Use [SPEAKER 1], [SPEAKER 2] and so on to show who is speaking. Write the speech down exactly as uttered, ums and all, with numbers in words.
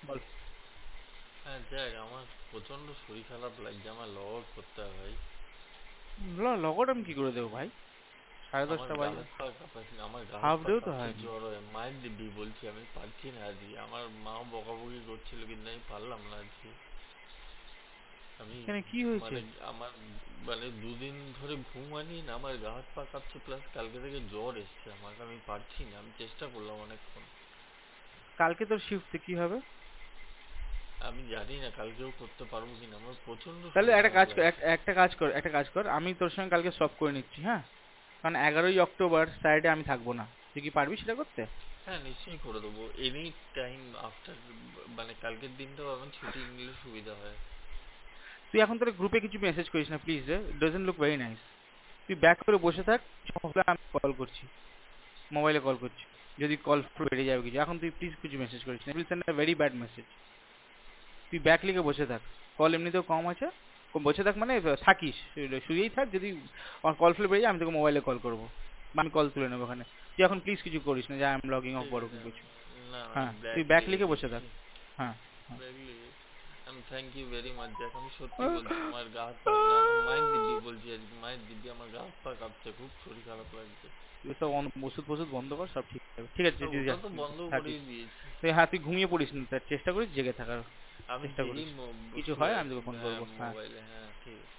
[SPEAKER 1] বল।
[SPEAKER 2] হ্যাঁ দেখ, আমার প্রচন্ড শরীর খারাপ লাগছে, আমার লগ আউট করতে হবে ভাই।
[SPEAKER 1] লগ আউট আমি কি করে দেবো ভাই? সাড়ে
[SPEAKER 2] আমার
[SPEAKER 1] দশটা
[SPEAKER 2] গা
[SPEAKER 1] বাজে।
[SPEAKER 2] হাত পা কাঁপাচ্ছে, আমার গা হাত
[SPEAKER 1] হাফ
[SPEAKER 2] পা
[SPEAKER 1] ডেও তো
[SPEAKER 2] কাঁপছে,
[SPEAKER 1] হয়নি।
[SPEAKER 2] জ্বর হয়, মায়ের দিব্যি বলছি আমি পারছি না আজকে। আমার মাও বকাবকি করছিল কিন্তু আমি পারলাম না আজকে। আমি
[SPEAKER 1] কেন, কি হয়েছে?
[SPEAKER 2] মানে আমার মানে দুদিন ধরে ঘুম হয়নি না, আমার গা হাত পা কাঁপছে, প্লাস কালকে থেকে জ্বর এসছে আমার, আমি পারছি না। আমি চেষ্টা করলাম অনেকক্ষণ।
[SPEAKER 1] কালকে তোর শিফটে কি হবে?
[SPEAKER 2] আমি জানি না কালকেও করতে পারবো কিনা, আমার প্রচন্ড
[SPEAKER 1] তাহলে
[SPEAKER 2] শরীর
[SPEAKER 1] একটা
[SPEAKER 2] খারাপ
[SPEAKER 1] কাজ কর,
[SPEAKER 2] লাগছে।
[SPEAKER 1] এক- একটা কাজ কর, একটা কাজ কর, আমি তোর সঙ্গে কালকে সব করে নিচ্ছি, হ্যাঁ? কারণ এগারোই অক্টোবর স্যাটারডে আমি থাকবো না। তুই কি পারবি সেটা করতে?
[SPEAKER 2] হ্যাঁ নিশ্চয়ই করে দেবো, এনি টাইম আফটার, মানে কালকের দিনটাও আমার ছুটি নিলে সুবিধা হয়।
[SPEAKER 1] তুই এখন তোর গ্রুপে কিছু মেসেজ করিস না প্লিজ রে, ডাজন্ট লুক ভেরি নাইস। তুই ব্যাক করে বসে থাক, সকালে আমি কল করছি, মোবাইলে কল করছি। যদি কল বেড়ে যাবে কিছু, এখন তুই প্লিজ কিছু মেসেজ করিস না, will send a very bad message. তুই ব্যাক লিখে বসে থাক। কল এমনিতেও কম আছে। কম বসে থাক মানে আহ, থাকিস, শু- শুয়েই থাক। যদি আমার কল ফেলে বেরিয়ে যায়, আমি তোকে মোবাইলে কল করবো, বা আমি কল তুলে নেবো ওখানে। তুই এখন প্লিজ কিছু করিস না যে আই এম লগিং অফ
[SPEAKER 2] ঠিক
[SPEAKER 1] বড়
[SPEAKER 2] আছে,
[SPEAKER 1] কিছু।
[SPEAKER 2] আমি না না
[SPEAKER 1] হ্যাঁ, তুই
[SPEAKER 2] ব্যাগ
[SPEAKER 1] ব্যাক
[SPEAKER 2] লিখে
[SPEAKER 1] লিখে বসে থাক।
[SPEAKER 2] দিচ্ছি।
[SPEAKER 1] হ্যাঁ, হ্যাঁ।
[SPEAKER 2] ব্যাগ লিখে আমি thank you very much Jack, আমি সত্যি বলছি
[SPEAKER 1] আহ,
[SPEAKER 2] আমার গা হাত পা না, আমার মায়ের দিব্যি বলছি আজকে, মায়ের দিব্যি আমার গা হাত পা কাঁপছে, খুব শরীর খারাপ লাগছে।
[SPEAKER 1] তুই সব অন- ওষুধ ফষুধ বন্ধ কর, সব ঠিক হবে। ঠিক আছে,
[SPEAKER 2] আর
[SPEAKER 1] তুই
[SPEAKER 2] ওটা
[SPEAKER 1] যা,
[SPEAKER 2] তো
[SPEAKER 1] তুই
[SPEAKER 2] বন্ধ
[SPEAKER 1] থাকিস।
[SPEAKER 2] করেই দিয়েছি।
[SPEAKER 1] তুই, হ্যাঁ, তুই ঘুমিয়ে পড়িস না, তার চেষ্টা করিস জেগে থাকার।
[SPEAKER 2] আমি
[SPEAKER 1] চেষ্টা
[SPEAKER 2] জেগেই
[SPEAKER 1] করিস।
[SPEAKER 2] মো-
[SPEAKER 1] কিছু
[SPEAKER 2] শুয়ে
[SPEAKER 1] হয় আমি
[SPEAKER 2] আছি
[SPEAKER 1] তোকে ফোন
[SPEAKER 2] হ্যাঁ
[SPEAKER 1] করবো, হ্যাঁ।
[SPEAKER 2] মোবাইলে, হ্যাঁ ঠিক আছে।